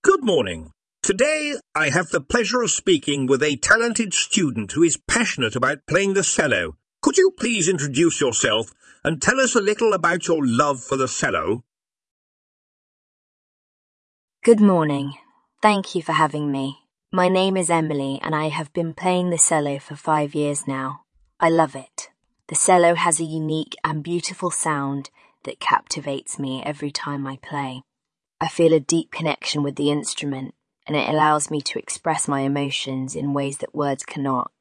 Good morning. Today I have the pleasure of speaking with a talented student who is passionate about playing the cello. Could you please introduce yourself and tell us a little about your love for the cello? Good morning. Thank you for having me. My name is Emily and I have been playing the cello for 5 years now. I love it. The cello has a unique and beautiful sound that captivates me every time I play. I feel a deep connection with the instrument and it allows me to express my emotions in ways that words cannot.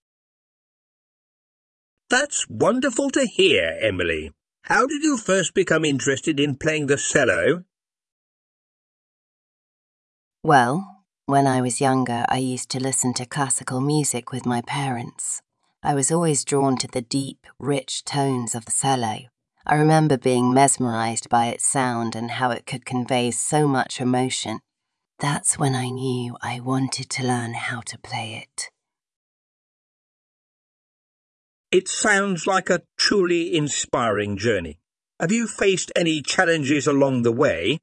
That's wonderful to hear, Emily. How did you first become interested in playing the cello? Well, when I was younger, I used to listen to classical music with my parents. I was always drawn to the deep, rich tones of the cello. I remember being mesmerized by its sound and how it could convey so much emotion. That's when I knew I wanted to learn how to play it. It sounds like a truly inspiring journey. Have you faced any challenges along the way?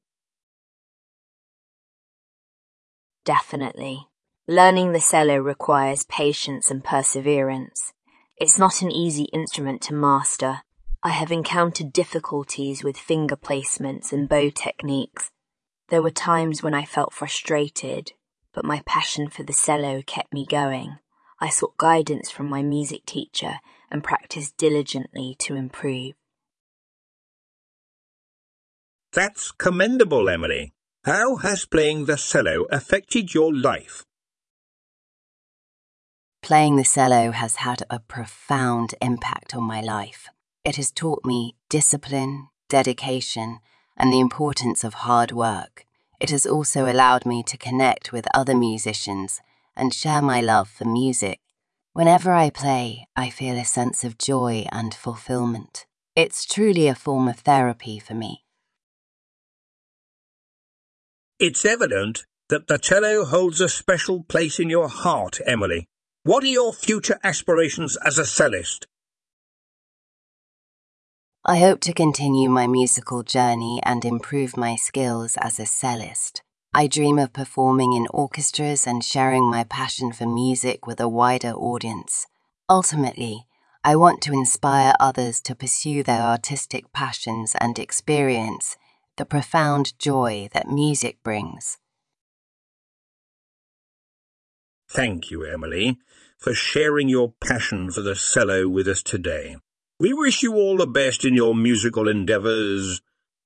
Definitely. Learning the cello requires patience and perseverance. It's not an easy instrument to master. I have encountered difficulties with finger placements and bow techniques. There were times when I felt frustrated, but my passion for the cello kept me going. I sought guidance from my music teacher and practiced diligently to improve. That's commendable, Emily. How has playing the cello affected your life? Playing the cello has had a profound impact on my life. It has taught me discipline, dedication, and the importance of hard work. It has also allowed me to connect with other musicians and share my love for music. Whenever I play, I feel a sense of joy and fulfillment. It's truly a form of therapy for me. It's evident that the cello holds a special place in your heart, Emily. What are your future aspirations as a cellist? I hope to continue my musical journey and improve my skills as a cellist. I dream of performing in orchestras and sharing my passion for music with a wider audience. Ultimately, I want to inspire others to pursue their artistic passions and experience the profound joy that music brings. Thank you, Emily, for sharing your passion for the cello with us today. We wish you all the best in your musical endeavours.